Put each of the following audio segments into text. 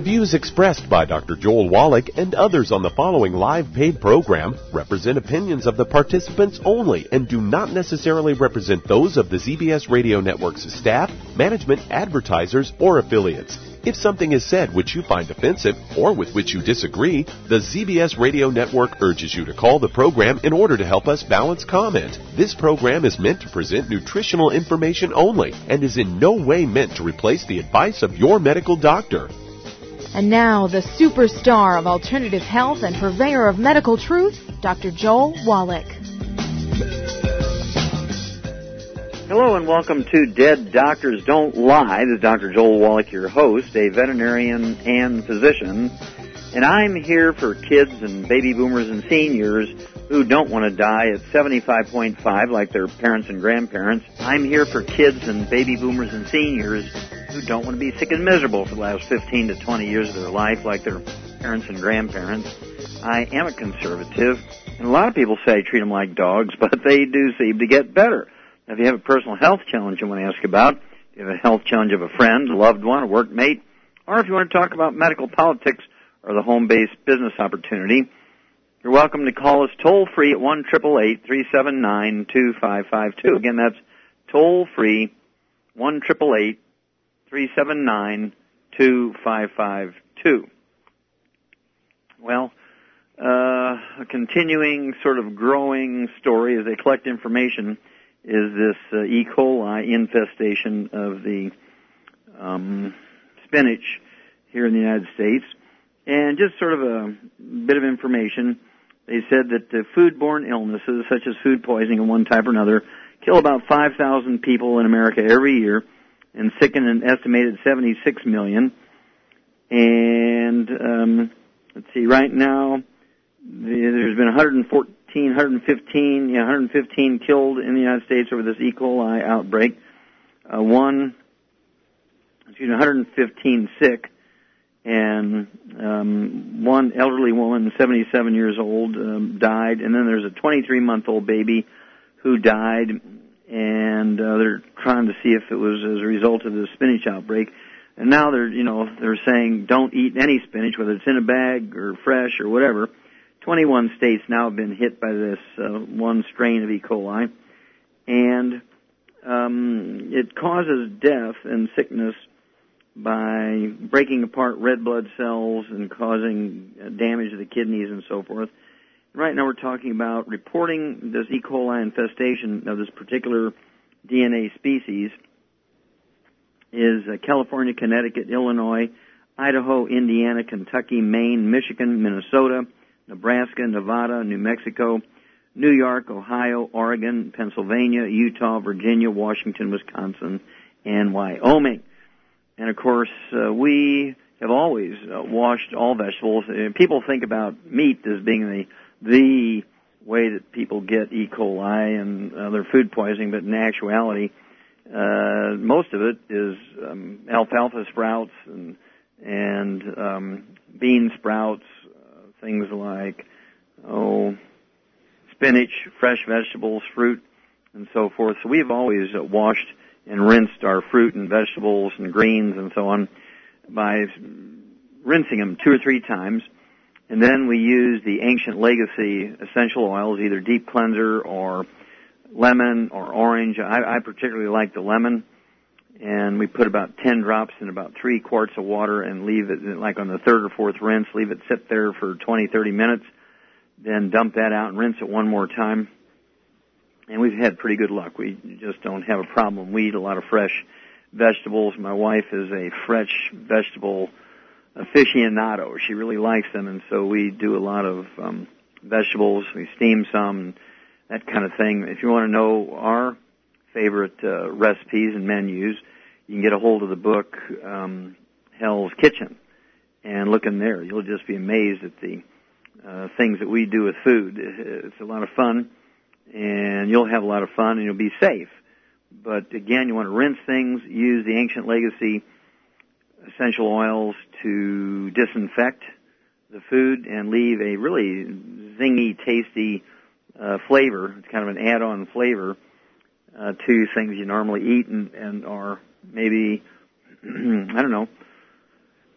The views expressed by Dr. Joel Wallach and others on the following live paid program represent opinions of the participants only and do not necessarily represent those of the ZBS Radio Network's staff, management, advertisers, or affiliates. If something is said which you find offensive or with which you disagree, the ZBS Radio Network urges you to call the program in order to help us balance comment. This program is meant to present nutritional information only and is in no way meant to replace the advice of your medical doctor. And now, the superstar of alternative health and purveyor of medical truth, Dr. Joel Wallach. Hello and welcome to Dead Doctors Don't Lie. This is Dr. Joel Wallach, your host, a veterinarian and physician. And I'm here for kids and baby boomers and seniors who don't want to die at 75.5 like their parents and grandparents. I'm here for kids and baby boomers and seniors who don't want to be sick and miserable for the last 15 to 20 years of their life like their parents and grandparents. I am a conservative, and a lot of people say treat them like dogs, but they do seem to get better. Now, if you have a personal health challenge you want to ask about, if you have a health challenge of a friend, a loved one, a workmate, or if you want to talk about medical politics or the home-based business opportunity, you're welcome to call us toll-free at 1-888-379-2552. Again, that's toll-free, 1-888-379-2552. Well, a continuing sort of growing story as they collect information is this E. coli infestation of the spinach here in the United States. And just sort of a bit of information, they said that foodborne illnesses such as food poisoning of one type or another kill about 5,000 people in America every year and sicken an estimated 76 million. And let's see, right now there's been 115 killed in the United States over this E. coli outbreak. 115 sick, and one elderly woman, 77 years old, died, and then there's a 23-month-old baby who died, and they're trying to see if it was as a result of the spinach outbreak. And now they're saying don't eat any spinach, whether it's in a bag or fresh or whatever. 21 states now have been hit by this one strain of E. coli, and it causes death and sickness by breaking apart red blood cells and causing damage to the kidneys and so forth. Right now we're talking about reporting this E. coli infestation of this particular DNA species is California, Connecticut, Illinois, Idaho, Indiana, Kentucky, Maine, Michigan, Minnesota, Nebraska, Nevada, New Mexico, New York, Ohio, Oregon, Pennsylvania, Utah, Virginia, Washington, Wisconsin, and Wyoming. And, of course, we have always washed all vegetables. People think about meat as being the way that people get E. coli and other food poisoning, but in actuality, most of it is alfalfa sprouts and bean sprouts, things like spinach, fresh vegetables, fruit, and so forth. So we've always washed and rinsed our fruit and vegetables and greens and so on by rinsing them 2 or 3 times. And then we use the Ancient Legacy essential oils, either deep cleanser or lemon or orange. I particularly like the lemon. And we put about 10 drops in about 3 quarts of water and leave it, like on the 3rd or 4th rinse, leave it sit there for 20, 30 minutes. Then dump that out and rinse it one more time. And we've had pretty good luck. We just don't have a problem. We eat a lot of fresh vegetables. My wife is a fresh vegetable aficionado. She really likes them, and so we do a lot of vegetables. We steam some, that kind of thing. If you want to know our favorite recipes and menus, you can get a hold of the book Hell's Kitchen and look in there. You'll just be amazed at the things that we do with food. It's a lot of fun, and you'll have a lot of fun, and you'll be safe. But again, you want to rinse things, use the Ancient Legacy essential oils to disinfect the food and leave a really zingy, tasty flavor. It's kind of an add-on flavor to things you normally eat and are maybe, I don't know,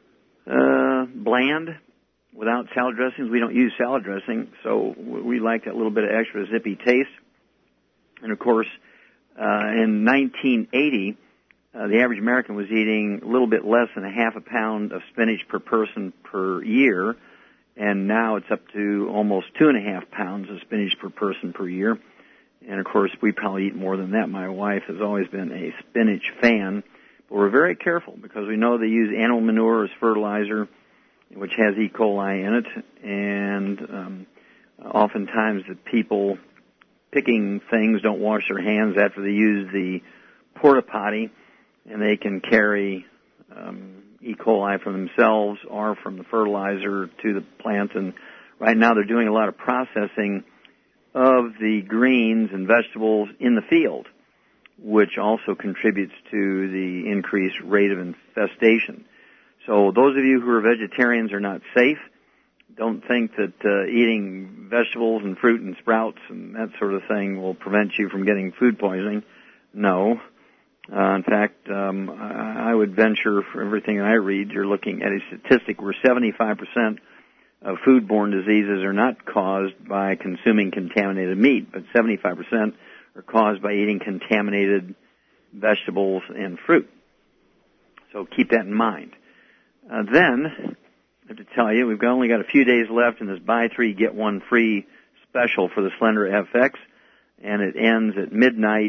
bland without salad dressings. We don't use salad dressing, so we like that little bit of extra zippy taste. And, of course, in 1980, the average American was eating a little bit less than a half a pound of spinach per person per year, and now it's up to almost 2.5 pounds of spinach per person per year. And, of course, we probably eat more than that. My wife has always been a spinach fan. But we're very careful because we know they use animal manure as fertilizer, which has E. coli in it. And oftentimes the people picking things don't wash their hands after they use the porta potty, and they can carry E. coli from themselves or from the fertilizer to the plant. And right now they're doing a lot of processing of the greens and vegetables in the field, which also contributes to the increased rate of infestation. So those of you who are vegetarians are not safe. Don't think that eating vegetables and fruit and sprouts and that sort of thing will prevent you from getting food poisoning. No. In fact, I would venture, for everything I read, you're looking at a statistic where 75% of foodborne diseases are not caused by consuming contaminated meat, but 75% are caused by eating contaminated vegetables and fruit. So keep that in mind. Then, I have to tell you, we've only got a few days left in this buy 3, get 1 free special for the Slender FX, and it ends at midnight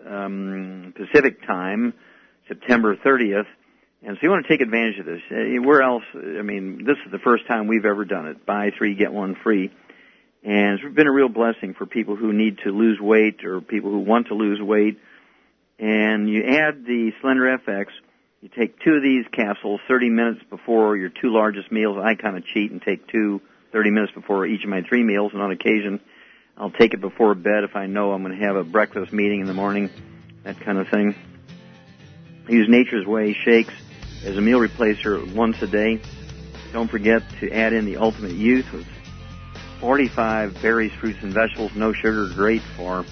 Pacific time, September 30th. And so you want to take advantage of this. Where else? I mean, this is the first time we've ever done it. Buy 3, get 1 free. And it's been a real blessing for people who need to lose weight or people who want to lose weight. And you add the Slender FX. You take 2 of these capsules 30 minutes before your 2 largest meals. I kind of cheat and take 2 30 minutes before each of my 3 meals. And on occasion, I'll take it before bed if I know I'm going to have a breakfast meeting in the morning, that kind of thing. I use Nature's Way shakes as a meal replacer once a day. Don't forget to add in the Ultimate Youth with 45 berries, fruits, and vegetables, no sugar, great for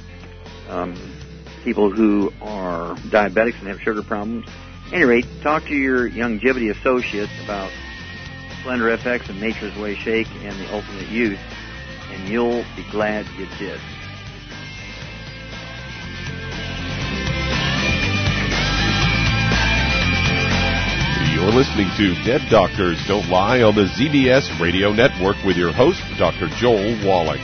people who are diabetics and have sugar problems. At any rate, talk to your Longevity associate about Slender FX and Nature's Way Shake and the Ultimate Youth, and you'll be glad you did. You're listening to Dead Doctors Don't Lie on the ZBS Radio Network with your host, Dr. Joel Wallach.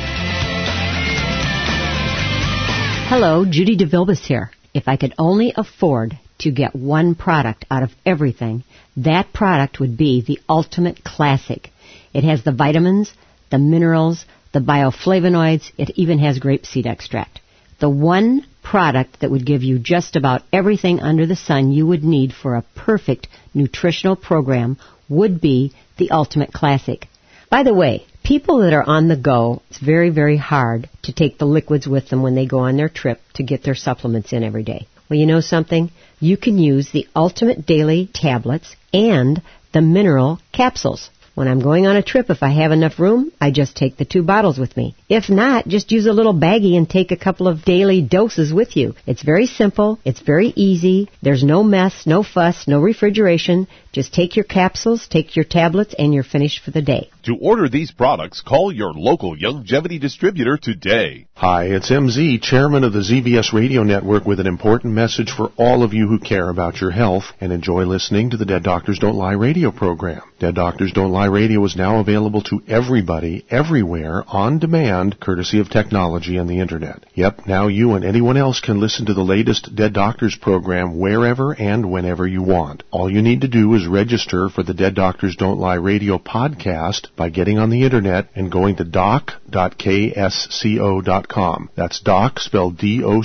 Hello, Judy DeVilbiss here. If I could only afford to get one product out of everything, that product would be the Ultimate Classic. It has the vitamins, the minerals, the bioflavonoids. It even has grapeseed extract. The one product that would give you just about everything under the sun you would need for a perfect nutritional program would be the Ultimate Classic. By the way, people that are on the go, it's very, very hard to take the liquids with them when they go on their trip to get their supplements in every day. Well, you know something? You can use the Ultimate Daily tablets and the mineral capsules. When I'm going on a trip, if I have enough room, I just take the 2 bottles with me. If not, just use a little baggie and take a couple of daily doses with you. It's very simple. It's very easy. There's no mess, no fuss, no refrigeration. Just take your capsules, take your tablets, and you're finished for the day. To order these products, call your local Longevity distributor today. Hi, it's MZ, chairman of the ZBS Radio Network, with an important message for all of you who care about your health and enjoy listening to the Dead Doctors Don't Lie radio program. Dead Doctors Don't Lie radio is now available to everybody, everywhere, on demand, courtesy of technology and the Internet. Yep, now you and anyone else can listen to the latest Dead Doctors program wherever and whenever you want. All you need to do is register for the Dead Doctors Don't Lie radio podcast by getting on the Internet and going to doc.ksco.com. That's doc, spelled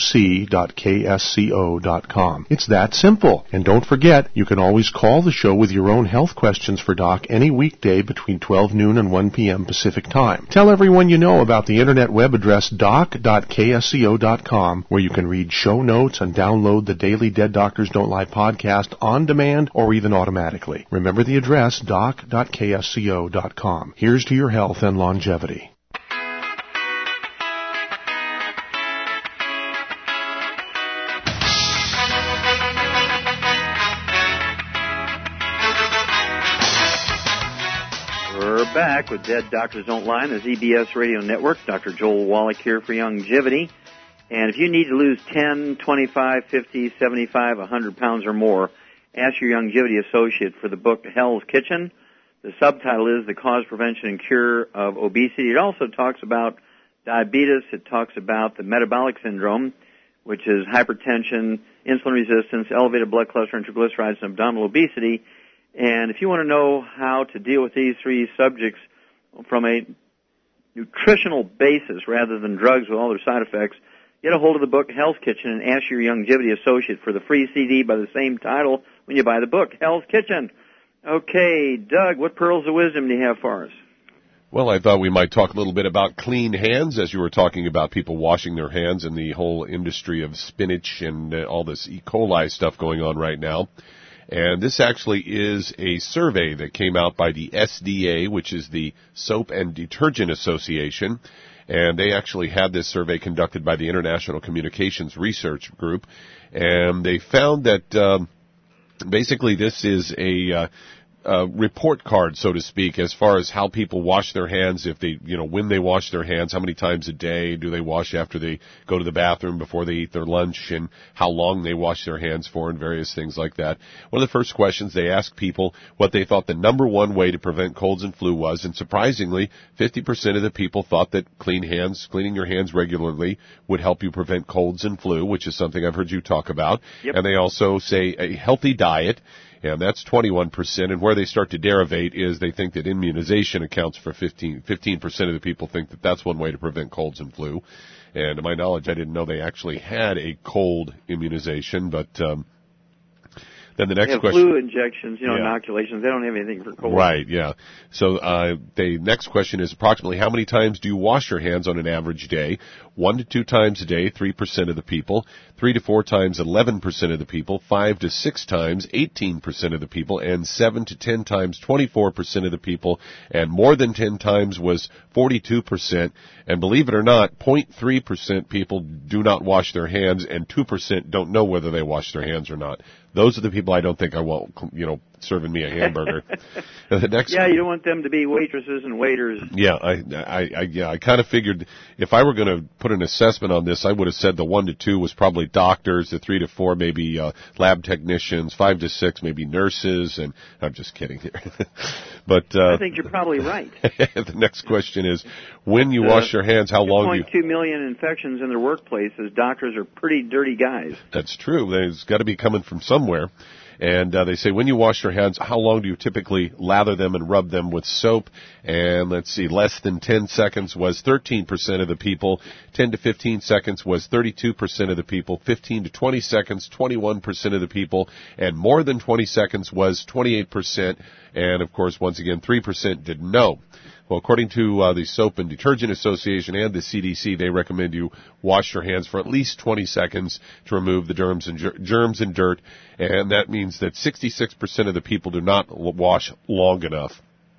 doc.ksco.com. It's that simple. And don't forget, you can always call the show with your own health questions for Doc any weekday between 12 noon and 1 p.m. Pacific Time. Tell everyone you know about the Internet web address doc.ksco.com, where you can read show notes and download the daily Dead Doctors Don't Lie podcast on demand or even automatically. Remember the address, doc.ksco.com. Here's to your health and longevity. back with Dead Doctors Don't Lie on the ZBS Radio Network. Dr. Joel Wallach here for Youngevity. And if you need to lose 10, 25, 50, 75, 100 pounds or more, ask your Youngevity associate for the book Hell's Kitchen. The subtitle is The Cause, Prevention, and Cure of Obesity. It also talks about diabetes. It talks about the metabolic syndrome, which is hypertension, insulin resistance, elevated blood cholesterol and triglycerides, and abdominal obesity. And if you want to know how to deal with these three subjects from a nutritional basis rather than drugs with all their side effects, get a hold of the book Hell's Kitchen and ask your Youngevity associate for the free CD by the same title when you buy the book, Hell's Kitchen. Okay, Doug, what pearls of wisdom do you have for us? Well, I thought we might talk a little bit about clean hands, as you were talking about people washing their hands and the whole industry of spinach and all this E. coli stuff going on right now. And this actually is a survey that came out by the SDA, which is the Soap and Detergent Association. And they actually had this survey conducted by the International Communications Research Group. And they found that basically this is a report card, so to speak, as far as how people wash their hands, if they, when they wash their hands, how many times a day do they wash after they go to the bathroom, before they eat their lunch, and how long they wash their hands for, and various things like that. One of the first questions they asked people what they thought the number one way to prevent colds and flu was, and surprisingly, 50% of the people thought that cleaning your hands regularly would help you prevent colds and flu, which is something I've heard you talk about. Yep. And they also say a healthy diet, and that's 21%, and where they start to derivate is they think that immunization accounts for 15% of the people think that that's one way to prevent colds and flu. And to my knowledge, I didn't know they actually had a cold immunization, but then the next question. Flu injections, inoculations, they don't have anything for cold. Right, yeah. So the next question is approximately how many times do you wash your hands on an average day? 1 to 2 times a day, 3% of the people. 3 to 4 times, 11% of the people. 5 to 6 times, 18% of the people. And 7 to 10 times, 24% of the people. And more than 10 times was 42%. And believe it or not, 0.3% people do not wash their hands, and 2% don't know whether they wash their hands or not. Those are the people I don't think I want, serving me a hamburger. The next, you don't want them to be waitresses and waiters. Yeah, I kind of figured if I were going to put an assessment on this, I would have said the 1 to 2 was probably doctors, the 3 to 4 maybe lab technicians, 5 to 6 maybe nurses, and I'm just kidding here. But I think you're probably right. The next question is, when you wash your hands, how long do you... 2.2 million infections in their workplaces. Doctors are pretty dirty guys. That's true. There's got to be coming from somewhere. And they say when you wash your hands, how long do you typically lather them and rub them with soap? And let's see, less than 10 seconds was 13% of the people. 10 to 15 seconds was 32% of the people. 15 to 20 seconds, 21% of the people. And more than 20 seconds was 28%. And, of course, once again, 3% didn't know. Well, according to the Soap and Detergent Association and the CDC, they recommend you wash your hands for at least 20 seconds to remove the germs and dirt, and that means that 66% of the people do not wash long enough.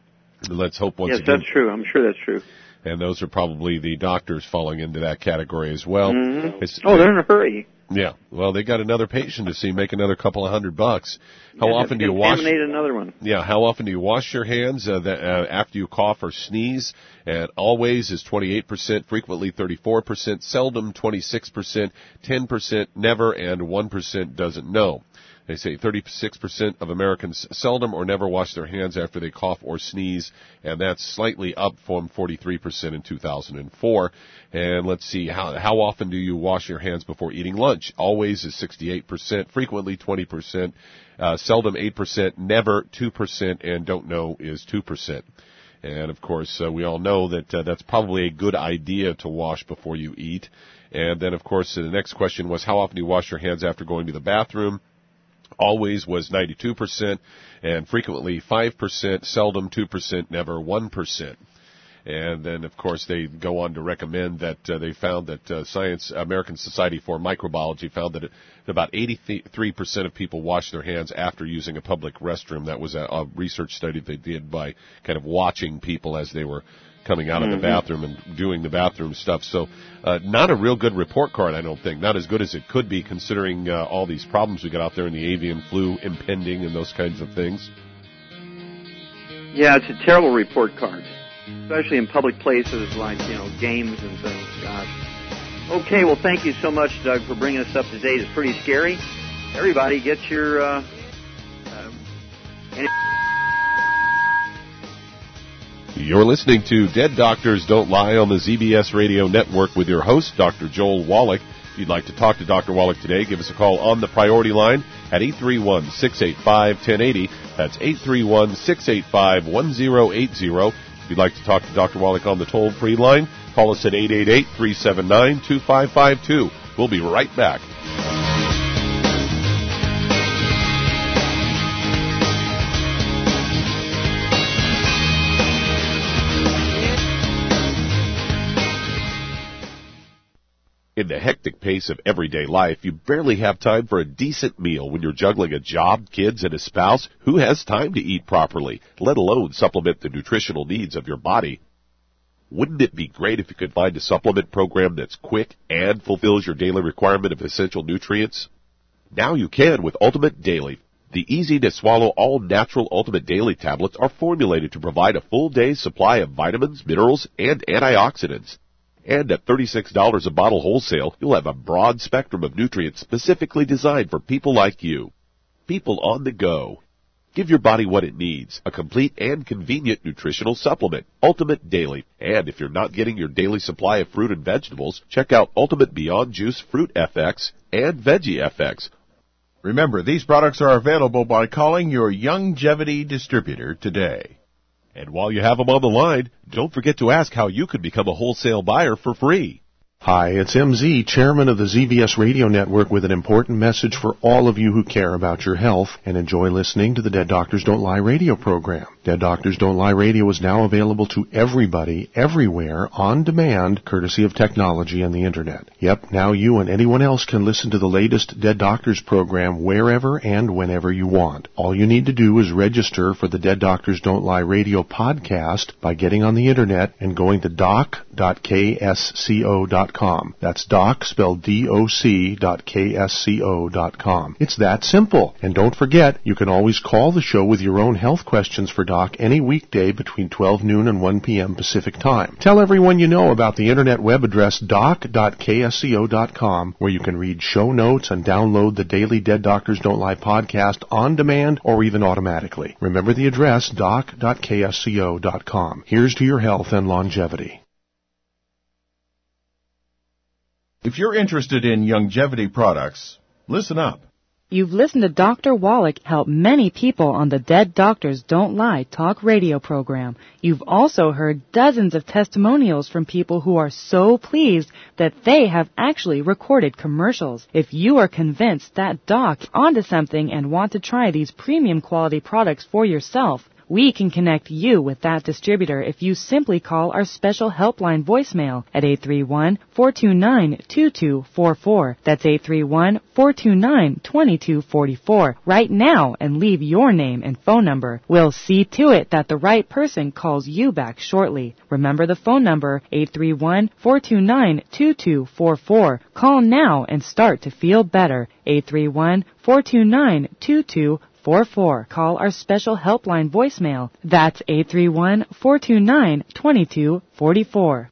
Let's hope once again. Yes, that's true. I'm sure that's true. And those are probably the doctors falling into that category as well. Mm-hmm. They're in a hurry. Yeah, well, they got another patient to see, make another couple of $100. How often do you wash? Contaminate another one. Yeah, how often do you wash your hands after you cough or sneeze? And always is 28%, frequently 34%, seldom 26%, 10% never, and 1% doesn't know. They say 36% of Americans seldom or never wash their hands after they cough or sneeze, and that's slightly up from 43% in 2004. And let's see, how often do you wash your hands before eating lunch? Always is 68%, frequently 20%, seldom 8%, never 2%, and don't know is 2%. And, of course, we all know that that's probably a good idea to wash before you eat. And then, of course, the next question was, how often do you wash your hands after going to the bathroom? Always was 92%, and frequently 5%, seldom 2%, never 1%. And then, of course, they go on to recommend that they found that American Society for Microbiology found that about 83% of people wash their hands after using a public restroom. That was a research study they did by kind of watching people as they were coming out of the bathroom and doing the bathroom stuff. So not a real good report card, I don't think. Not as good as it could be, considering all these problems we got out there in the avian flu impending and those kinds of things. Yeah, it's a terrible report card, especially in public places like, games and things. Gosh. Okay, well, thank you so much, Doug, for bringing us up to date. It's pretty scary. Everybody, get your... You're listening to Dead Doctors Don't Lie on the ZBS Radio Network with your host, Dr. Joel Wallach. If you'd like to talk to Dr. Wallach today, give us a call on the priority line at 831-685-1080. That's 831-685-1080. If you'd like to talk to Dr. Wallach on the toll-free line, call us at 888-379-2552. We'll be right back. In the hectic pace of everyday life, you barely have time for a decent meal when you're juggling a job, kids, and a spouse. Who has time to eat properly, let alone supplement the nutritional needs of your body? Wouldn't it be great if you could find a supplement program that's quick and fulfills your daily requirement of essential nutrients? Now you can with Ultimate Daily. The easy-to-swallow all-natural Ultimate Daily tablets are formulated to provide a full day's supply of vitamins, minerals, and antioxidants. And at $36 a bottle wholesale, you'll have a broad spectrum of nutrients specifically designed for people like you. People on the go. Give your body what it needs, a complete and convenient nutritional supplement, Ultimate Daily. And if you're not getting your daily supply of fruit and vegetables, check out Ultimate Beyond Juice Fruit FX and Veggie FX. Remember, these products are available by calling your Youngevity distributor today. And while you have them on the line, don't forget to ask how you can become a wholesale buyer for free. Hi, it's MZ, chairman of the ZBS Radio Network, with an important message for all of you who care about your health and enjoy listening to the Dead Doctors Don't Lie radio program. Dead Doctors Don't Lie radio is now available to everybody, everywhere, on demand, courtesy of technology and the Internet. Yep, now you and anyone else can listen to the latest Dead Doctors program wherever and whenever you want. All you need to do is register for the Dead Doctors Don't Lie radio podcast by getting on the Internet and going to doc.ksco.com. That's doc, spelled doc.ksco.com. It's that simple. And don't forget, you can always call the show with your own health questions for Doc any weekday between 12 noon and 1 p.m. Pacific Time. Tell everyone you know about the internet web address doc.ksco.com, where you can read show notes and download the daily Dead Doctors Don't Lie podcast on demand or even automatically. Remember the address, doc.ksco.com. Here's to your health and longevity. If you're interested in Youngevity products, listen up. You've listened to Dr. Wallach help many people on the Dead Doctors Don't Lie talk radio program. You've also heard dozens of testimonials from people who are so pleased that they have actually recorded commercials. If you are convinced that Doc is onto something and want to try these premium quality products for yourself, we can connect you with that distributor if you simply call our special helpline voicemail at 831-429-2244. That's 831-429-2244 right now and leave your name and phone number. We'll see to it that the right person calls you back shortly. Remember the phone number, 831-429-2244. Call now and start to feel better. 831-429-2244. Call our special helpline voicemail. That's 831-429-2244.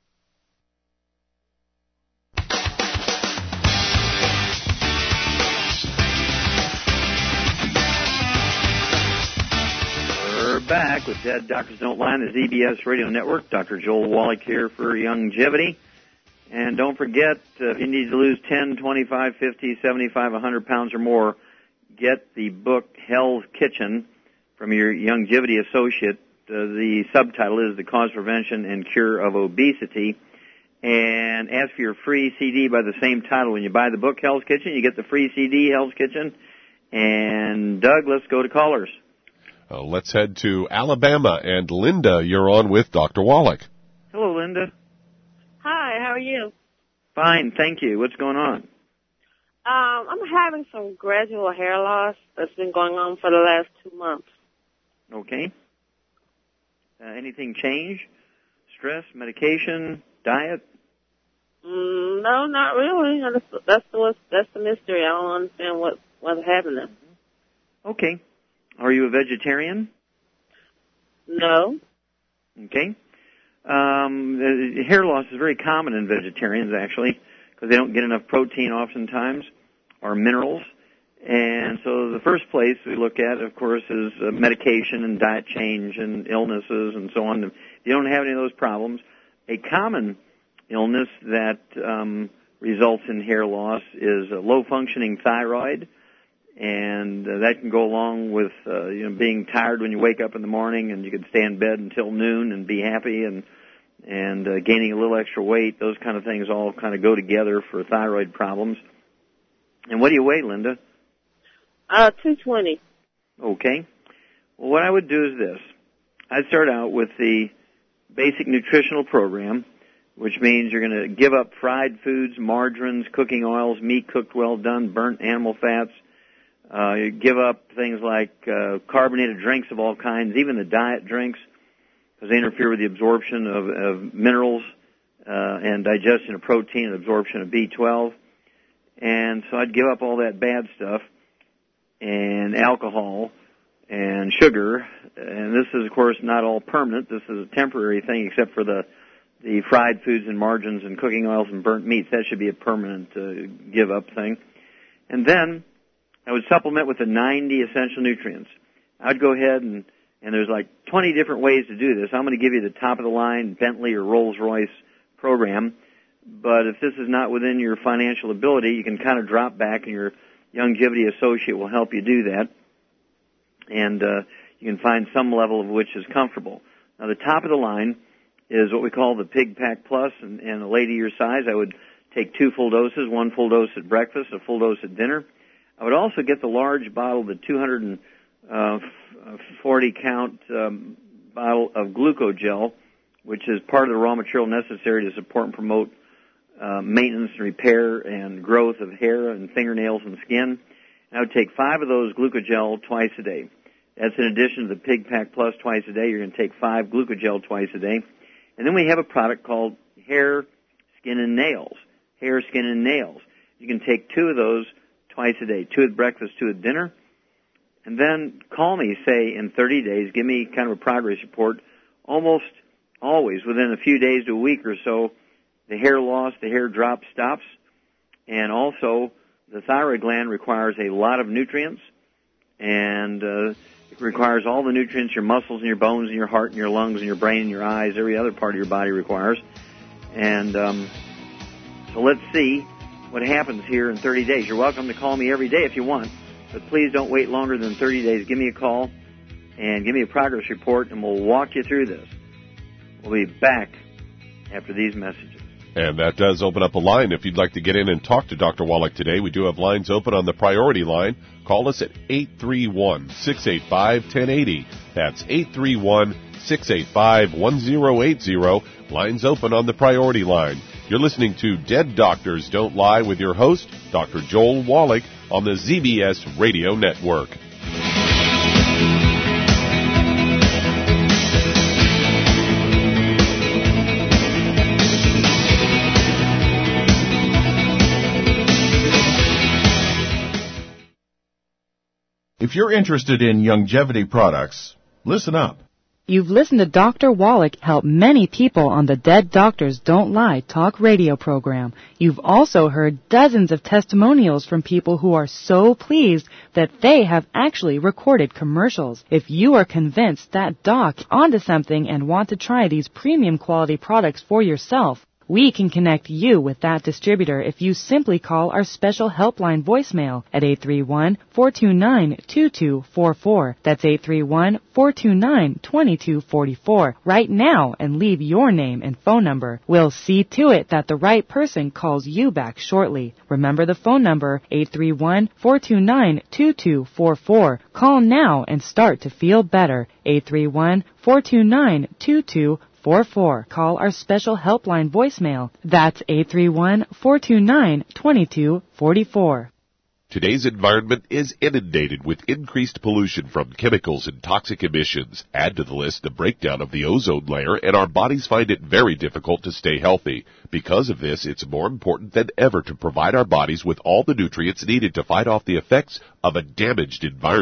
We're back with Dead Doctors Don't Lie on the ZBS Radio Network. Dr. Joel Wallach here for Youngevity. And don't forget, if you need to lose 10, 25, 50, 75, 100 pounds or more, get the book Hell's Kitchen from your Youngevity associate. The subtitle is The Cause, Prevention, and Cure of Obesity. And ask for your free CD by the same title. When you buy the book Hell's Kitchen, you get the free CD Hell's Kitchen. And Doug, let's go to callers. Let's head to Alabama. And Linda, you're on with Dr. Wallach. Hello, Linda. Hi, how are you? Fine, thank you. What's going on? I'm having some gradual hair loss that's been going on for the last 2 months. Okay. Anything change? Stress, medication, diet? No, not really. That's the mystery. I don't understand what's happening. Okay. Are you a vegetarian? No. Okay. Hair loss is very common in vegetarians, actually, because they don't get enough protein oftentimes, or minerals. And so the first place we look at, of course, is medication and diet change and illnesses and so on. If you don't have any of those problems, a common illness that results in hair loss is a low-functioning thyroid, and that can go along with being tired when you wake up in the morning, and you can stay in bed until noon and be happy, and gaining a little extra weight. Those kind of things all kind of go together for thyroid problems. And what do you weigh, Linda? 220. Okay. Well, what I would do is this. I'd start out with the basic nutritional program, which means you're going to give up fried foods, margarines, cooking oils, meat cooked well done, burnt animal fats. You give up things like carbonated drinks of all kinds, even the diet drinks, because they interfere with the absorption of minerals and digestion of protein and absorption of B12. And so I'd give up all that bad stuff, and alcohol and sugar. And this is, of course, not all permanent. This is a temporary thing, except for the fried foods and margarines and cooking oils and burnt meats. That should be a permanent give-up thing. And then I would supplement with the 90 essential nutrients. I'd go ahead and there's like 20 different ways to do this. I'm going to give you the top-of-the-line Bentley or Rolls-Royce program. But if this is not within your financial ability, you can kind of drop back, and your Youngevity associate will help you do that. And you can find some level of which is comfortable. Now, the top of the line is what we call the Pig Pack Plus, and a lady your size, I would take 2 full doses, 1 full dose at breakfast, a full dose at dinner. I would also get the large bottle, the 240-count bottle of glucogel, which is part of the raw material necessary to support and promote maintenance and repair and growth of hair and fingernails and skin. And I would take 5 of those glucogel twice a day. That's in addition to the Pig Pack Plus twice a day. You're going to take 5 glucogel twice a day. And then we have a product called Hair, Skin, and Nails. Hair, Skin, and Nails. You can take 2 of those twice a day, 2 at breakfast, 2 at dinner. And then call me, say, in 30 days. Give me kind of a progress report. Almost always, within a few days to a week or so, the hair loss, the hair drop stops. And also, the thyroid gland requires a lot of nutrients. And it requires all the nutrients your muscles and your bones and your heart and your lungs and your brain and your eyes, every other part of your body requires. And so let's see what happens here in 30 days. You're welcome to call me every day if you want, but please don't wait longer than 30 days. Give me a call and give me a progress report, and we'll walk you through this. We'll be back after these messages. And that does open up a line. If you'd like to get in and talk to Dr. Wallach today, we do have lines open on the priority line. Call us at 831-685-1080. That's 831-685-1080. Lines open on the priority line. You're listening to Dead Doctors Don't Lie with your host, Dr. Joel Wallach, on the ZBS Radio Network. If you're interested in Youngevity products, listen up. You've listened to Dr. Wallach help many people on the Dead Doctors Don't Lie talk radio program. You've also heard dozens of testimonials from people who are so pleased that they have actually recorded commercials. If you are convinced that doc onto something and want to try these premium quality products for yourself, we can connect you with that distributor if you simply call our special helpline voicemail at 831-429-2244. That's 831-429-2244 right now and leave your name and phone number. We'll see to it that the right person calls you back shortly. Remember the phone number, 831-429-2244. Call now and start to feel better. 831-429-2244. Call our special helpline voicemail. That's 831-429-2244. Today's environment is inundated with increased pollution from chemicals and toxic emissions. Add to the list the breakdown of the ozone layer, and our bodies find it very difficult to stay healthy. Because of this, it's more important than ever to provide our bodies with all the nutrients needed to fight off the effects of a damaged environment.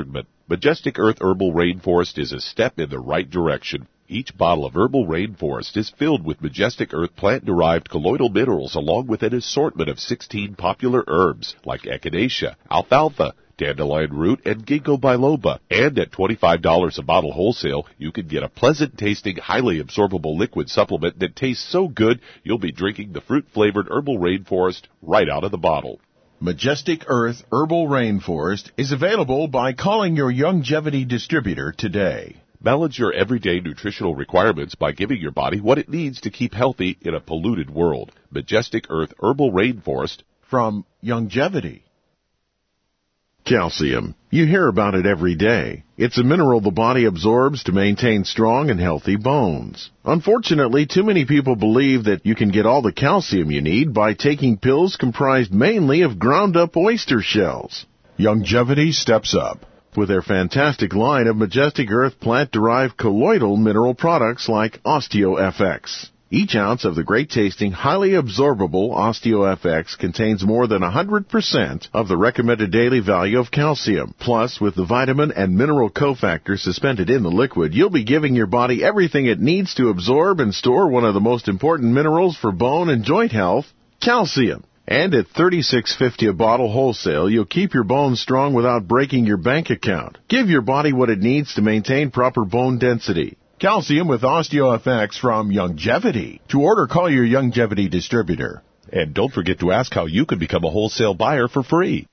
Majestic Earth Herbal Rainforest is a step in the right direction. Each bottle of Herbal Rainforest is filled with Majestic Earth plant-derived colloidal minerals along with an assortment of 16 popular herbs like echinacea, alfalfa, dandelion root, and ginkgo biloba. And at $25 a bottle wholesale, you can get a pleasant-tasting, highly absorbable liquid supplement that tastes so good you'll be drinking the fruit-flavored Herbal Rainforest right out of the bottle. Majestic Earth Herbal Rainforest is available by calling your Youngevity distributor today. Balance your everyday nutritional requirements by giving your body what it needs to keep healthy in a polluted world. Majestic Earth Herbal Rainforest from Youngevity. Calcium. You hear about it every day. It's a mineral the body absorbs to maintain strong and healthy bones. Unfortunately, too many people believe that you can get all the calcium you need by taking pills comprised mainly of ground-up oyster shells. Youngevity steps up with their fantastic line of Majestic Earth plant-derived colloidal mineral products like OsteoFX. Each ounce of the great-tasting, highly absorbable OsteoFX contains more than 100% of the recommended daily value of calcium. Plus, with the vitamin and mineral cofactors suspended in the liquid, you'll be giving your body everything it needs to absorb and store one of the most important minerals for bone and joint health, calcium. And at $36.50 a bottle wholesale, you'll keep your bones strong without breaking your bank account. Give your body what it needs to maintain proper bone density. Calcium with OsteoFX from Youngevity. To order, call your Youngevity distributor. And don't forget to ask how you can become a wholesale buyer for free.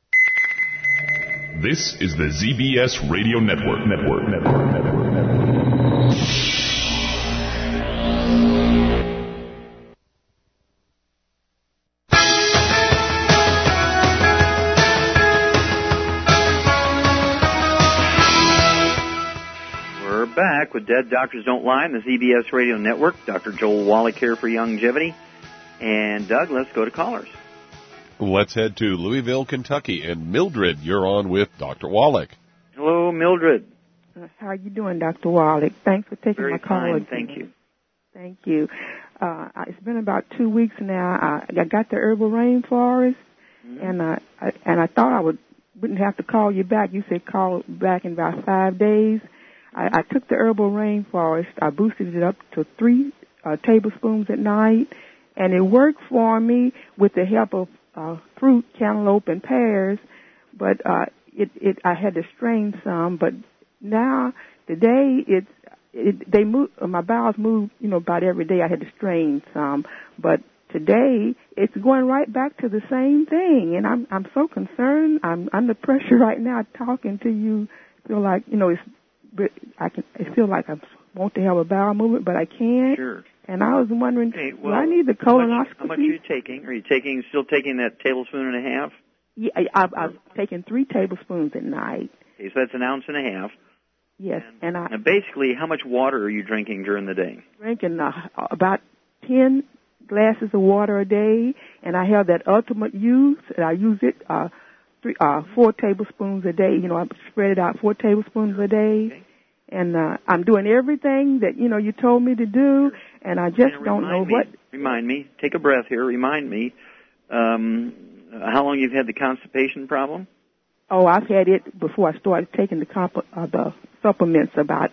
This is the ZBS Radio Network. Back with Dead Doctors Don't Lie on the ZBS Radio Network. Dr. Joel Wallach here for Youngevity. And Doug, let's go to callers. Let's head to Louisville, Kentucky. And Mildred, you're on with Dr. Wallach. Hello, Mildred. How are you doing, Dr. Wallach? Thanks for taking Very my call. Fine, thank you. Thank you. It's been about 2 weeks now. I got the Herbal Rainforest, and I thought I wouldn't have to call you back. You said call back in about 5 days. I took the Herbal Rainforest. I boosted it up to 3 tablespoons at night, and it worked for me with the help of fruit, cantaloupe, and pears. But I had to strain some. But now today they move. My bowels move, about every day. I had to strain some, but today it's going right back to the same thing, and I'm so concerned. I'm under pressure right now talking to you. Feel like I feel like I want to have a bowel movement, but I can't. Sure. And I was wondering, do I need the colonoscopy? How much are you taking? Are you still taking that tablespoon and a half? Yeah, I've taken 3 tablespoons at night. Okay, so that's an ounce and a half. Yes, and now basically, how much water are you drinking during the day? Drinking about 10 glasses of water a day, and I have that Ultimate Use, and I use it 4 tablespoons a day. I spread it out 4 tablespoons a day. Okay. And I'm doing everything that, you told me to do, and I just don't know what. Remind me. Take a breath here. Remind me. How long you've had the constipation problem? Oh, I've had it before I started taking the supplements about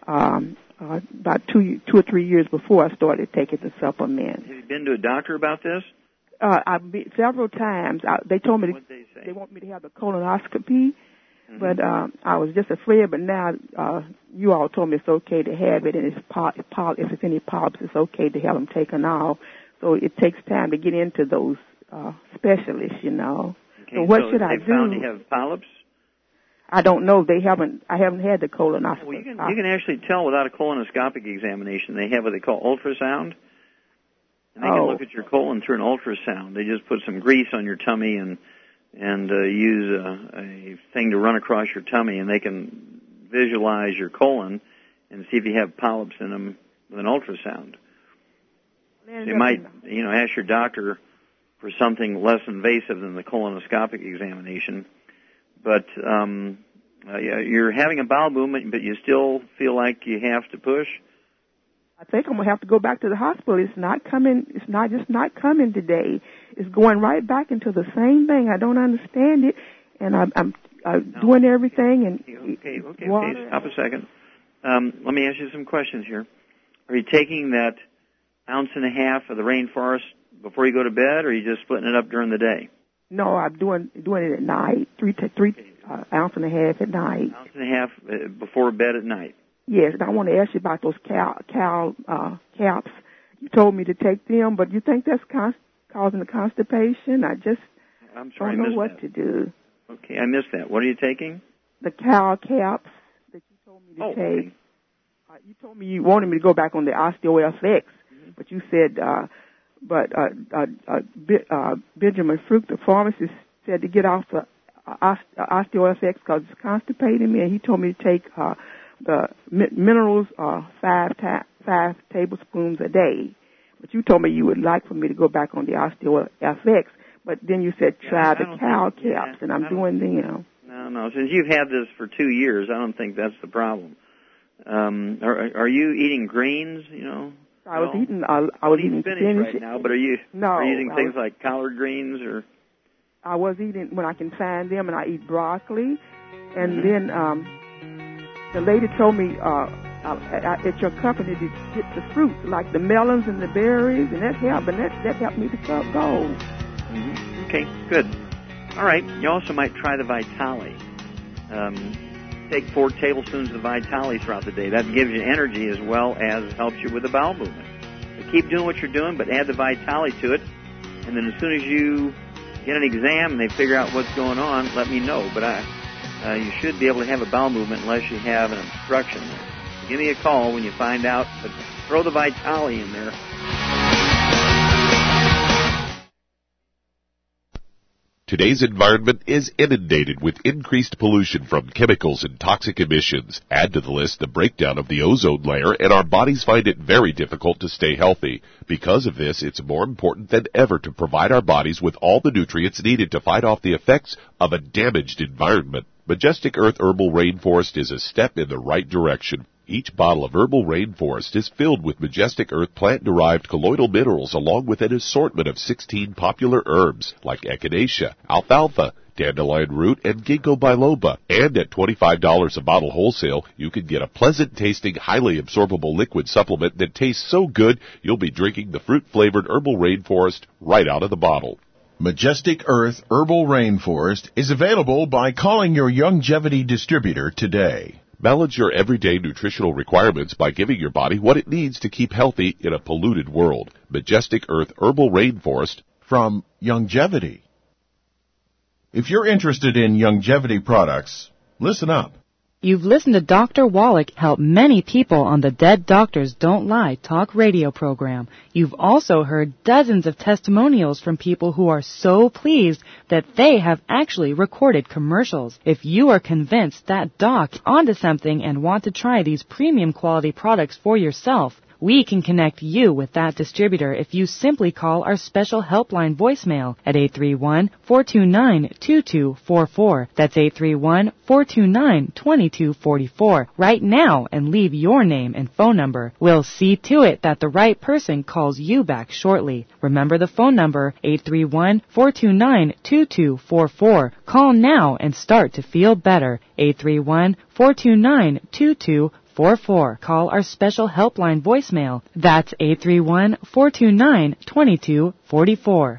2 or 3 years before I started taking the supplements. Have you been to a doctor about this? I've been several times. They told me they want me to have the colonoscopy. Mm-hmm. But I was just afraid, but now you all told me it's okay to have it, and if it's any polyps, it's okay to have them taken off. So it takes time to get into those specialists, Okay, so what should I do? They found you have polyps? I don't know. I haven't had the colonoscopy. Well, you can actually tell without a colonoscopic examination. They have what they call ultrasound. And they can look at your colon through an ultrasound. They just put some grease on your tummy and use a thing to run across your tummy, and they can visualize your colon and see if you have polyps in them with an ultrasound. So you might, ask your doctor for something less invasive than the colonoscopic examination. But you're having a bowel movement, but you still feel like you have to push? I think I'm going to have to go back to the hospital. It's not coming. It's not coming today. It's going right back into the same thing. I don't understand it, and doing everything and okay. water. Stop a second. Let me ask you some questions here. Are you taking that ounce and a half of the rainforest before you go to bed, or are you just splitting it up during the day? No, I'm doing it at night. Three ounce and a half at night. Ounce and a half before bed at night. Yes, and I want to ask you about those cow caps. You told me to take them, but you think that's causing the constipation? I'm sorry, don't know what to do. Okay, I missed that. What are you taking? The cow caps that you told me to take. Okay. You told me you wanted me to go back on the OsteoFX, but you said, Benjamin Frucht, the pharmacist, said to get off the OsteoFX because it's constipating me, and he told me to take the minerals 5 tablespoons a day. But you told me you would like for me to go back on the OsteoFX, but then you said try the cow caps, and I'm doing them. No. Since you've had this for 2 years, I don't think that's the problem. Are you eating greens? I was eating spinach right now, but are you eating things like collard greens or? I was eating when I can find them, and I eat broccoli, and then the lady told me at your company to get the fruits like the melons and the berries, and that helped. And that helped me to go. Mm-hmm. Okay, good. All right. You also might try the Vitali. Take 4 tablespoons of the Vitali throughout the day. That gives you energy as well as helps you with the bowel movement. So keep doing what you're doing, but add the Vitali to it. And then as soon as you get an exam and they figure out what's going on, let me know. But you should be able to have a bowel movement unless you have an obstruction there. So give me a call when you find out, but throw the Vitali in there. Today's environment is inundated with increased pollution from chemicals and toxic emissions. Add to the list the breakdown of the ozone layer, and our bodies find it very difficult to stay healthy. Because of this, it's more important than ever to provide our bodies with all the nutrients needed to fight off the effects of a damaged environment. Majestic Earth Herbal Rainforest is a step in the right direction. Each bottle of Herbal Rainforest is filled with Majestic Earth plant-derived colloidal minerals along with an assortment of 16 popular herbs like echinacea, alfalfa, dandelion root, and ginkgo biloba. And at $25 a bottle wholesale, you can get a pleasant-tasting, highly absorbable liquid supplement that tastes so good you'll be drinking the fruit-flavored Herbal Rainforest right out of the bottle. Majestic Earth Herbal Rainforest is available by calling your Youngevity distributor today. Balance your everyday nutritional requirements by giving your body what it needs to keep healthy in a polluted world. Majestic Earth Herbal Rainforest from Youngevity. If you're interested in Youngevity products, listen up. You've listened to Dr. Wallach help many people on the Dead Doctors Don't Lie talk radio program. You've also heard dozens of testimonials from people who are so pleased that they have actually recorded commercials. If you are convinced that Doc is onto something and want to try these premium quality products for yourself, we can connect you with that distributor if you simply call our special helpline voicemail at 831-429-2244. That's 831-429-2244 right now and leave your name and phone number. We'll see to it that the right person calls you back shortly. Remember the phone number, 831-429-2244. Call now and start to feel better. 831-429-2244. Call our special helpline voicemail. That's 831-429-2244.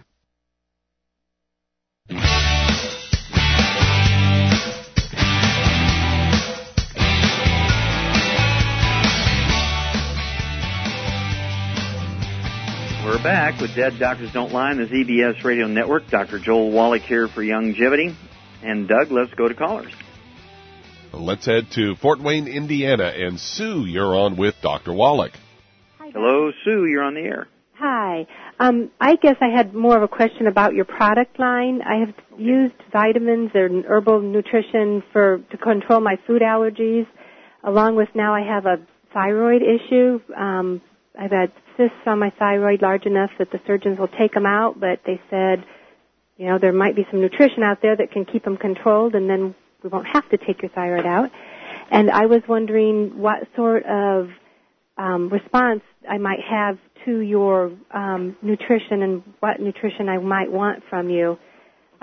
We're back with Dead Doctors Don't Lie on the ZBS Radio Network. Dr. Joel Wallach here for Youngevity. And Doug, let's go to callers. Let's head to Fort Wayne, Indiana, and Sue, you're on with Dr. Wallach. Hi, hello, Sue, you're on the air. Hi. I guess I had more of a question about your product line. I have used vitamins and herbal nutrition to control my food allergies, along with now I have a thyroid issue. I've had cysts on my thyroid large enough that the surgeons will take them out, but they said, there might be some nutrition out there that can keep them controlled, and then we won't have to take your thyroid out. And I was wondering what sort of response I might have to your nutrition and what nutrition I might want from you.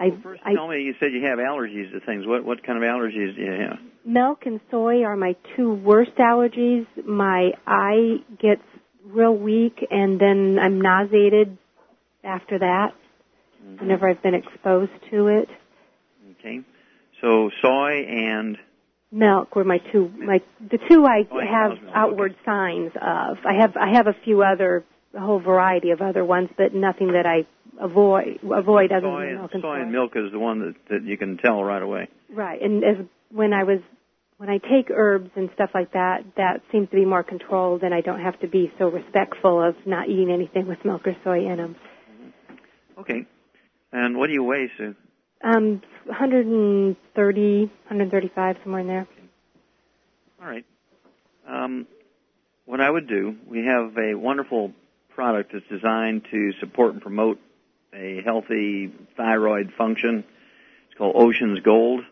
First, tell me, you said you have allergies to things. What kind of allergies do you have? Milk and soy are my two worst allergies. My eye gets real weak, and then I'm nauseated after that, whenever I've been exposed to it. Okay. So soy and milk were the two I have outward signs of. I have a whole variety of other ones, but nothing that I avoid other than milk and soy. Soy and milk is the one that you can tell right away. Right, and when I take herbs and stuff like that, that seems to be more controlled, and I don't have to be so respectful of not eating anything with milk or soy in them. Okay. And what do you weigh, Sue? 130, 135, somewhere in there. All right. What I would do, we have a wonderful product that's designed to support and promote a healthy thyroid function. It's called Ocean's Gold.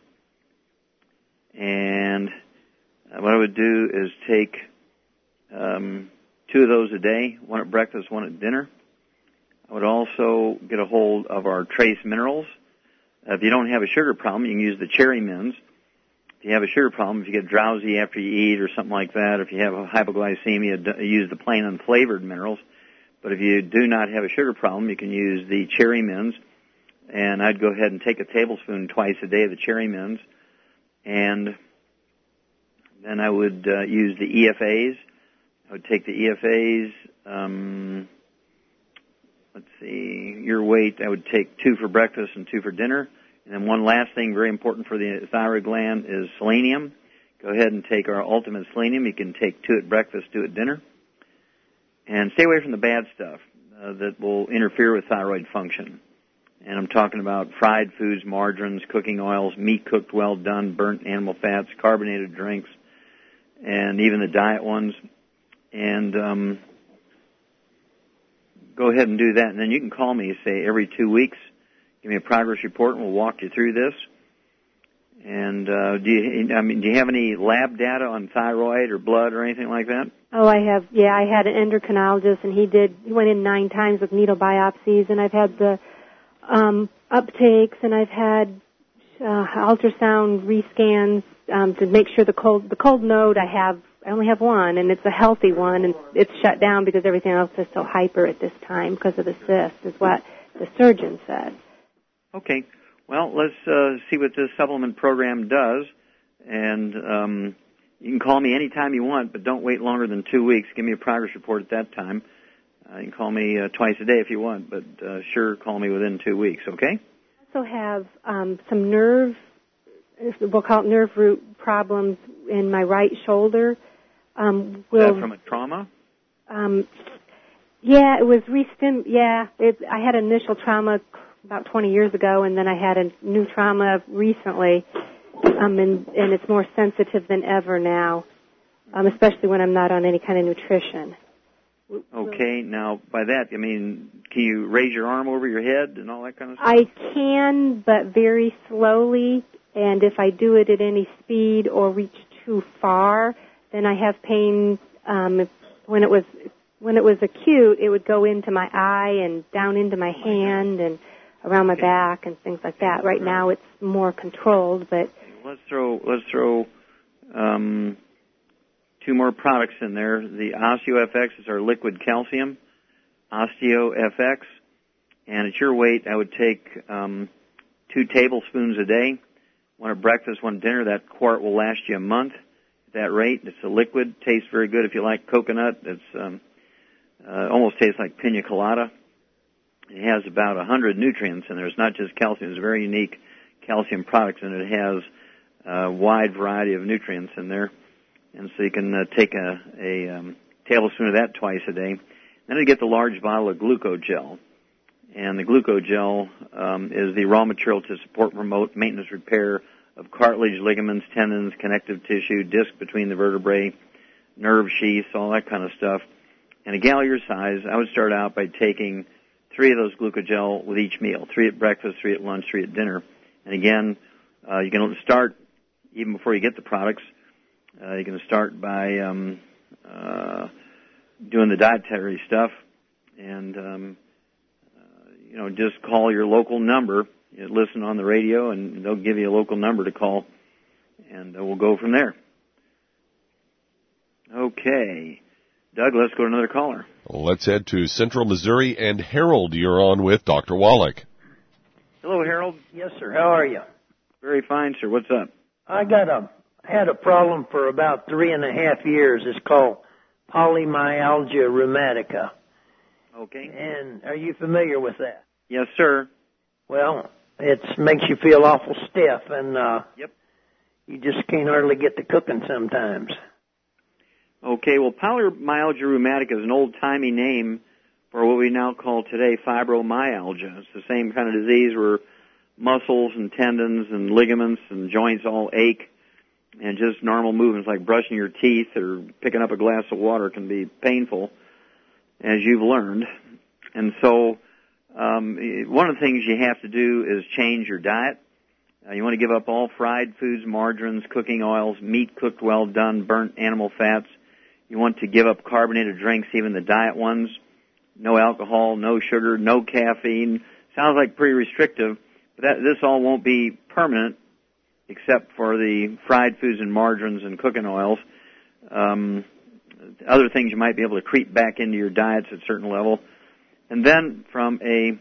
And what I would do is take 2 of those a day, one at breakfast, one at dinner. I would also get a hold of our trace minerals. If you don't have a sugar problem, you can use the cherry mints. If you have a sugar problem, if you get drowsy after you eat or something like that, if you have a hypoglycemia, use the plain unflavored minerals. But if you do not have a sugar problem, you can use the cherry mints. And I'd go ahead and take a tablespoon twice a day of the cherry mints. And then I would use the EFAs. I would take the EFAs, let's see, your weight, I would take 2 for breakfast and 2 for dinner. And then one last thing very important for the thyroid gland is selenium. Go ahead and take our Ultimate Selenium. You can take 2 at breakfast, 2 at dinner. And stay away from the bad stuff that will interfere with thyroid function. And I'm talking about fried foods, margarines, cooking oils, meat cooked well done, burnt animal fats, carbonated drinks, and even the diet ones. And go ahead and do that. And then you can call me, say, every 2 weeks. Give me a progress report, and we'll walk you through this. And do you have any lab data on thyroid or blood or anything like that? Oh, I have. Yeah, I had an endocrinologist, and he went in 9 times with needle biopsies, and I've had the uptakes, and I've had ultrasound rescans to make sure the cold node I only have one, and it's a healthy one, and it's shut down because everything else is so hyper at this time because of the cyst, is what the surgeon said. Okay. Well, let's see what this supplement program does, and you can call me anytime you want, but don't wait longer than 2 weeks. Give me a progress report at that time. You can call me twice a day if you want, but sure, call me within 2 weeks, okay? I also have some we'll call it nerve root problems in my right shoulder. Is that from a trauma? Yeah, it was I had initial trauma about 20 years ago, and then I had a new trauma recently, and it's more sensitive than ever now, especially when I'm not on any kind of nutrition. Okay, now by that, I mean, can you raise your arm over your head and all that kind of stuff? I can, but very slowly, and if I do it at any speed or reach too far, then I have pain. When it was acute, it would go into my eye and down into my hand and around my back and things like that. Right now, it's more controlled, but let's throw 2 more products in there. The OsteoFX is our liquid calcium, OsteoFX, and at your weight, I would take 2 tablespoons a day, one at breakfast, one at dinner. That quart will last you a month at that rate. It's a liquid, tastes very good if you like coconut. It's almost tastes like pina colada. It has about 100 nutrients in there. It's not just calcium. It's a very unique calcium product, and it has a wide variety of nutrients in there. And so you can take a tablespoon of that twice a day. Then you get the large bottle of Glucogel. And the Glucogel is the raw material to support, promote, maintenance, repair of cartilage, ligaments, tendons, connective tissue, disc between the vertebrae, nerve sheaths, all that kind of stuff. And a gal your size, I would start out by taking 3 of those Glucogel with each meal, 3 at breakfast, 3 at lunch, 3 at dinner. And again, you can start even before you get the products. You can start by doing the dietary stuff, and just call your local number. listen on the radio, and they'll give you a local number to call, and we'll go from there. Okay. Doug, let's go to another caller. Let's head to Central Missouri, and Harold, you're on with Dr. Wallach. Hello, Harold. Yes, sir. How are you? Very fine, sir. What's up? I had a problem for about 3.5 years. It's called polymyalgia rheumatica. Okay. And are you familiar with that? Yes, sir. Well, it makes you feel awful stiff, and yep. You just can't hardly get to cooking sometimes. Okay, well, polymyalgia rheumatica is an old-timey name for what we now call today fibromyalgia. It's the same kind of disease where muscles and tendons and ligaments and joints all ache, and just normal movements like brushing your teeth or picking up a glass of water can be painful, as you've learned. And so one of the things you have to do is change your diet. You want to give up all fried foods, margarines, cooking oils, meat cooked well done, burnt animal fats. You want to give up carbonated drinks, even the diet ones. No alcohol, no sugar, no caffeine. Sounds like pretty restrictive, but this all won't be permanent except for the fried foods and margarines and cooking oils. Other things you might be able to creep back into your diets at a certain level. And then from a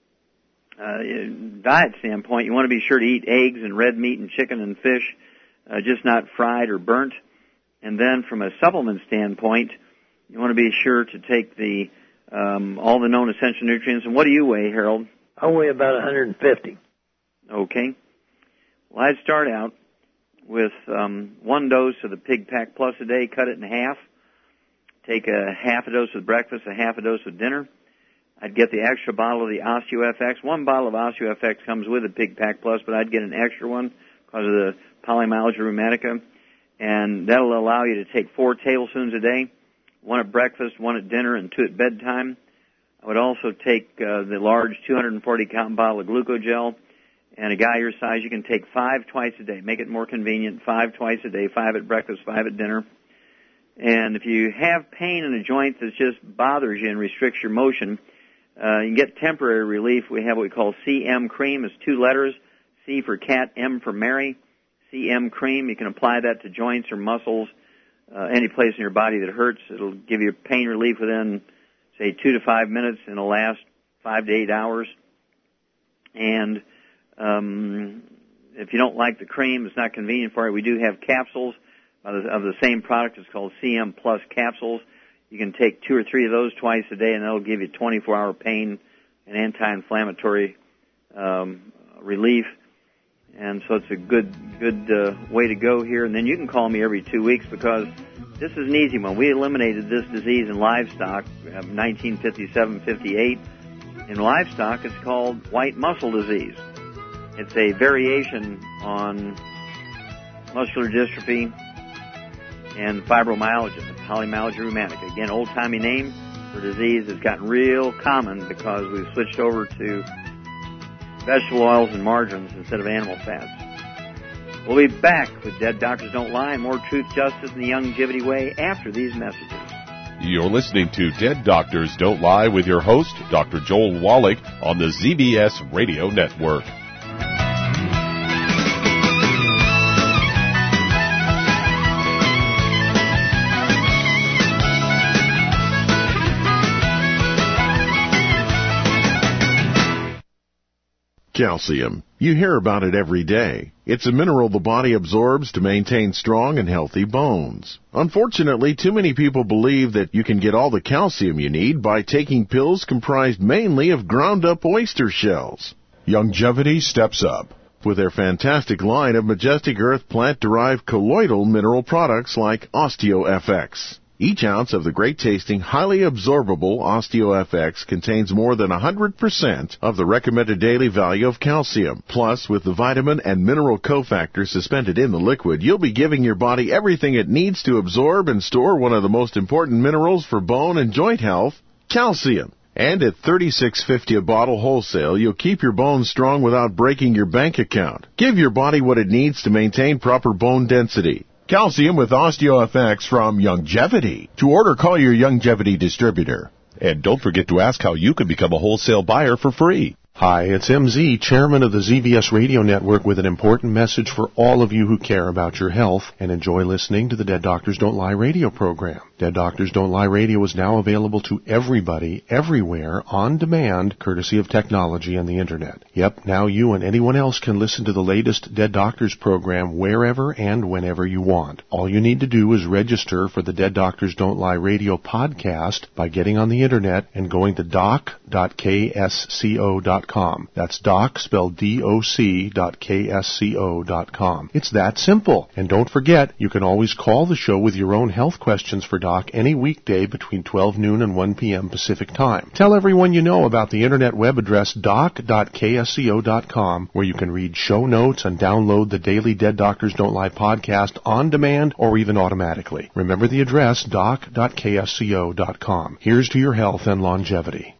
diet standpoint, you want to be sure to eat eggs and red meat and chicken and fish, just not fried or burnt. And then from a supplement standpoint, you want to be sure to take the all the known essential nutrients. And what do you weigh, Harold? I weigh about 150. Okay. Well, I'd start out with 1 dose of the Pig Pack Plus a day, cut it in half. Take a half a dose with breakfast, a half a dose with dinner. I'd get the extra bottle of the OsteoFX. 1 bottle of OsteoFX comes with the Pig Pack Plus, but I'd get an extra one because of the polymyalgia rheumatica. And that'll allow you to take 4 tablespoons a day, 1 at breakfast, 1 at dinner, and 2 at bedtime. I would also take the large 240-count bottle of Glucogel. And a guy your size, you can take 5 twice a day. Make it more convenient, 5 twice a day, 5 at breakfast, 5 at dinner. And if you have pain in a joint that just bothers you and restricts your motion, you can get temporary relief. We have what we call CM Cream. It's 2 letters, C for cat, M for Mary. CM Cream, you can apply that to joints or muscles, any place in your body that hurts. It'll give you pain relief within, say, 2 to 5 minutes, and it'll last 5 to 8 hours. And if you don't like the cream, it's not convenient for you, we do have capsules of the same product. It's called CM Plus capsules. You can take 2 or 3 of those twice a day, and that'll give you 24-hour pain and anti-inflammatory relief. And so it's a good way to go here. And then you can call me every 2 weeks because this is an easy one. We eliminated this disease in livestock 1957-58. In livestock, it's called white muscle disease. It's a variation on muscular dystrophy and fibromyalgia, polymyalgia rheumatica. Again, old-timey name for disease that's gotten real common because we've switched over to vegetable oils and margarines instead of animal fats. We'll be back with Dead Doctors Don't Lie, more truth, justice, and the Youngevity way after these messages. You're listening to Dead Doctors Don't Lie with your host, Dr. Joel Wallach, on the ZBS Radio Network. Calcium. You hear about it every day. It's a mineral the body absorbs to maintain strong and healthy bones. Unfortunately, too many people believe that you can get all the calcium you need by taking pills comprised mainly of ground-up oyster shells. Youngevity steps up with their fantastic line of Majestic Earth plant-derived colloidal mineral products like OsteoFX. Each ounce of the great-tasting, highly absorbable OsteoFX contains more than 100% of the recommended daily value of calcium. Plus, with the vitamin and mineral cofactors suspended in the liquid, you'll be giving your body everything it needs to absorb and store one of the most important minerals for bone and joint health, calcium. And at $36.50 a bottle wholesale, you'll keep your bones strong without breaking your bank account. Give your body what it needs to maintain proper bone density. Calcium with OsteoFX from Youngevity. To order, call your Youngevity distributor. And don't forget to ask how you can become a wholesale buyer for free. Hi, it's MZ, chairman of the ZBS Radio Network, with an important message for all of you who care about your health and enjoy listening to the Dead Doctors Don't Lie radio program. Dead Doctors Don't Lie radio is now available to everybody, everywhere, on demand, courtesy of technology and the Internet. Yep, now you and anyone else can listen to the latest Dead Doctors program wherever and whenever you want. All you need to do is register for the Dead Doctors Don't Lie radio podcast by getting on the Internet and going to doc.ksco.com. That's doc, spelled doc.ksco.com. It's that simple. And don't forget, you can always call the show with your own health questions for Doc any weekday between 12 noon and 1 p.m. Pacific Time. Tell everyone you know about the Internet web address doc.ksco.com, where you can read show notes and download the daily Dead Doctors Don't Lie podcast on demand or even automatically. Remember the address doc.ksco.com. Here's to your health and longevity.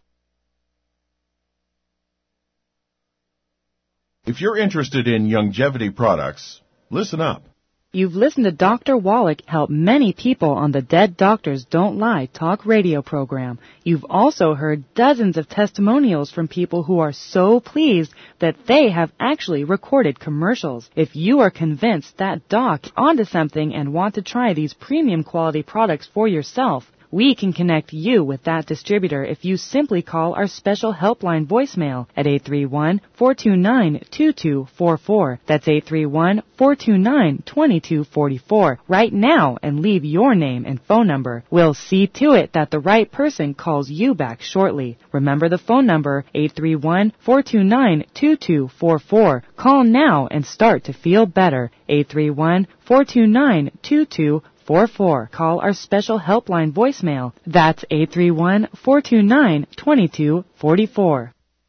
If you're interested in longevity products, listen up. You've listened to Dr. Wallach help many people on the Dead Doctors Don't Lie talk radio program. You've also heard dozens of testimonials from people who are so pleased that they have actually recorded commercials. If you are convinced that Doc is onto something and want to try these premium quality products for yourself, we can connect you with that distributor if you simply call our special helpline voicemail at 831-429-2244. That's 831-429-2244 right now and leave your name and phone number. We'll see to it that the right person calls you back shortly. Remember the phone number, 831-429-2244. Call now and start to feel better. 831-429-2244. Call our special helpline voicemail. That's 831-429-2244.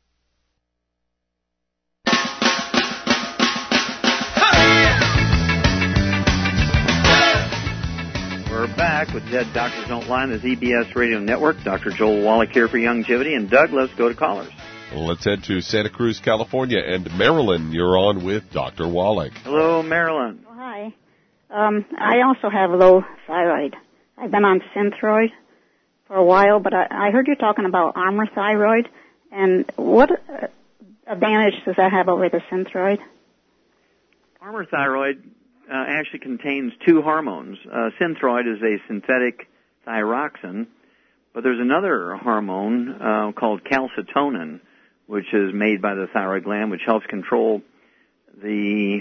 We're back with Dead Doctors Don't Lie on the ZBS Radio Network. Dr. Joel Wallach here for Longevity. And Doug, let's go to callers. Let's head to Santa Cruz, California. And Marilyn, you're on with Dr. Wallach. Hello, Marilyn. Oh, hi. I also have low thyroid. I've been on Synthroid for a while, but I heard you talking about Armour Thyroid. And what advantage does that have over the Synthroid? Armour Thyroid actually contains two hormones. Synthroid is a synthetic thyroxine, but there's another hormone called calcitonin, which is made by the thyroid gland, which helps control the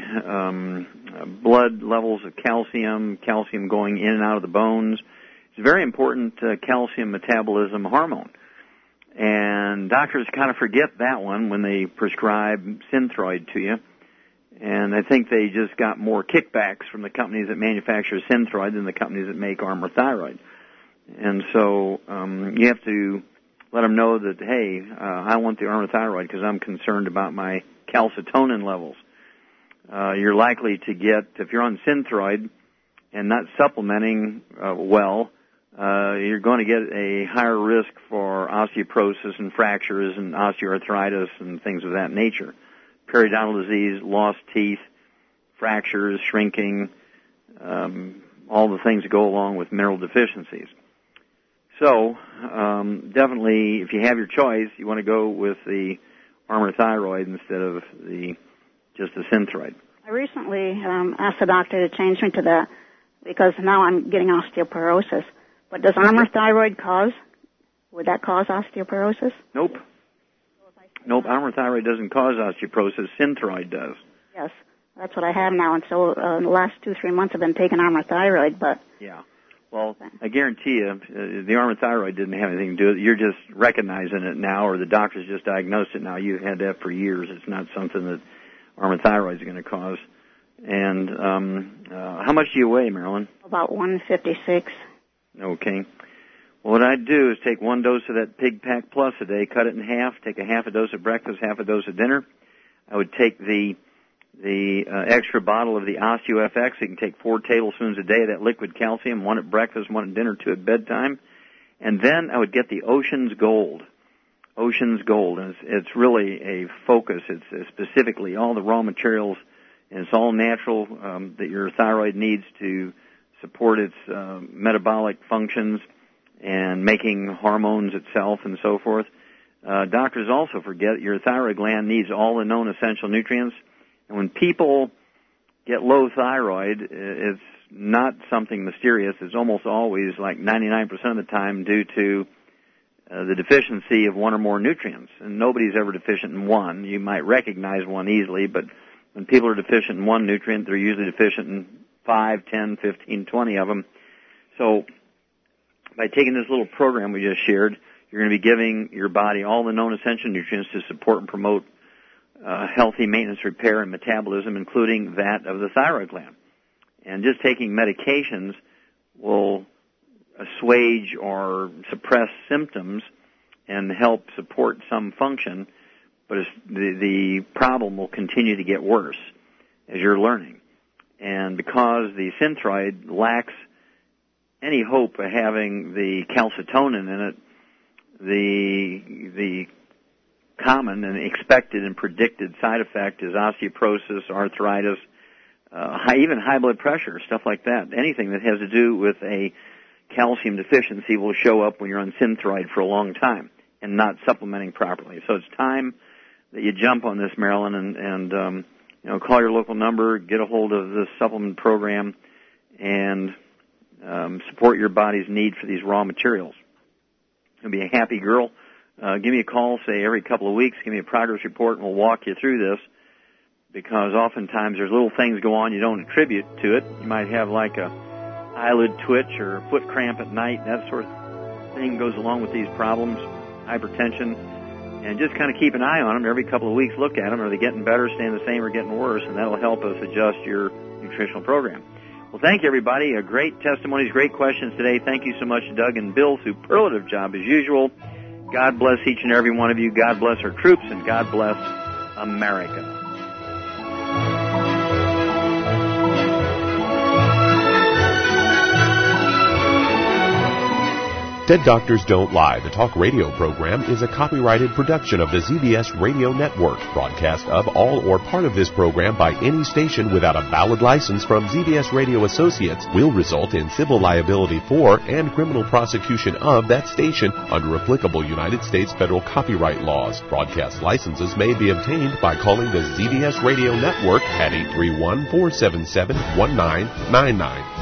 blood levels of calcium going in and out of the bones. It's a very important calcium metabolism hormone. And doctors kind of forget that one when they prescribe Synthroid to you. And I think they just got more kickbacks from the companies that manufacture Synthroid than the companies that make Armour Thyroid. And so you have to let them know that, hey, I want the Armour Thyroid because I'm concerned about my calcitonin levels. You're likely to get, if you're on Synthroid and not supplementing you're going to get a higher risk for osteoporosis and fractures and osteoarthritis and things of that nature. Periodontal disease, lost teeth, fractures, shrinking, all the things that go along with mineral deficiencies. So, definitely, if you have your choice, you want to go with the Armour Thyroid instead of just the Synthroid. I recently asked the doctor to change me to that because now I'm getting osteoporosis. But does Armour Thyroid would that cause osteoporosis? Nope. Nope, Armour Thyroid doesn't cause osteoporosis. Synthroid does. Yes, that's what I have now. And so the last 2-3 months I've been taking Armour Thyroid, but... Yeah. Well, I guarantee you, the Armour Thyroid didn't have anything to do with it. You're just recognizing it now, or the doctor's just diagnosed it now. You've had that for years. It's not something that Armour Thyroid is going to cause. And how much do you weigh, Marilyn? About 156. Okay. Well, what I'd do is take one dose of that Pig Pack Plus a day, cut it in half, take a half a dose at breakfast, half a dose at dinner. I would take the extra bottle of the OsteoFX. You can take 4 tablespoons a day of that liquid calcium, 1 at breakfast, 1 at dinner, 2 at bedtime. And then I would get the Ocean's Gold. Ocean's Gold. And it's really a focus. It's specifically all the raw materials, and it's all natural that your thyroid needs to support its metabolic functions and making hormones itself and so forth. doctors also forget your thyroid gland needs all the known essential nutrients. And when people get low thyroid, it's not something mysterious. It's almost always, like 99% of the time, due to the deficiency of one or more nutrients. And nobody's ever deficient in one. You might recognize one easily, but when people are deficient in one nutrient, they're usually deficient in 5, 10, 15, 20 of them. So by taking this little program we just shared, you're going to be giving your body all the known essential nutrients to support and promote healthy maintenance, repair, and metabolism, including that of the thyroid gland. And just taking medications will assuage or suppress symptoms and help support some function, but the problem will continue to get worse as you're learning. And because the Synthroid lacks any hope of having the calcitonin in it, the common and expected and predicted side effect is osteoporosis, arthritis, even high blood pressure, stuff like that. Anything that has to do with a calcium deficiency will show up when you're on Synthroid for a long time and not supplementing properly. So it's time that you jump on this, Marilyn, and call your local number, get a hold of this supplement program, and support your body's need for these raw materials. You'll be a happy girl. Give me a call, say, every couple of weeks. Give me a progress report, and we'll walk you through this, because oftentimes there's little things go on you don't attribute to it. You might have like a eyelid twitch or a foot cramp at night. That sort of thing goes along with these problems, hypertension, and just kind of keep an eye on them. Every couple of weeks, look at them. Are they getting better, staying the same, or getting worse? And that will help us adjust your nutritional program. Well, thank you, everybody. Great testimonies, great questions today. Thank you so much, Doug and Bill. Superlative job as usual. God bless each and every one of you. God bless our troops, and God bless America. Dead Doctors Don't Lie, the talk radio program, is a copyrighted production of the ZBS Radio Network. Broadcast of all or part of this program by any station without a valid license from ZBS Radio Associates will result in civil liability for and criminal prosecution of that station under applicable United States federal copyright laws. Broadcast licenses may be obtained by calling the ZBS Radio Network at 831-477-1999.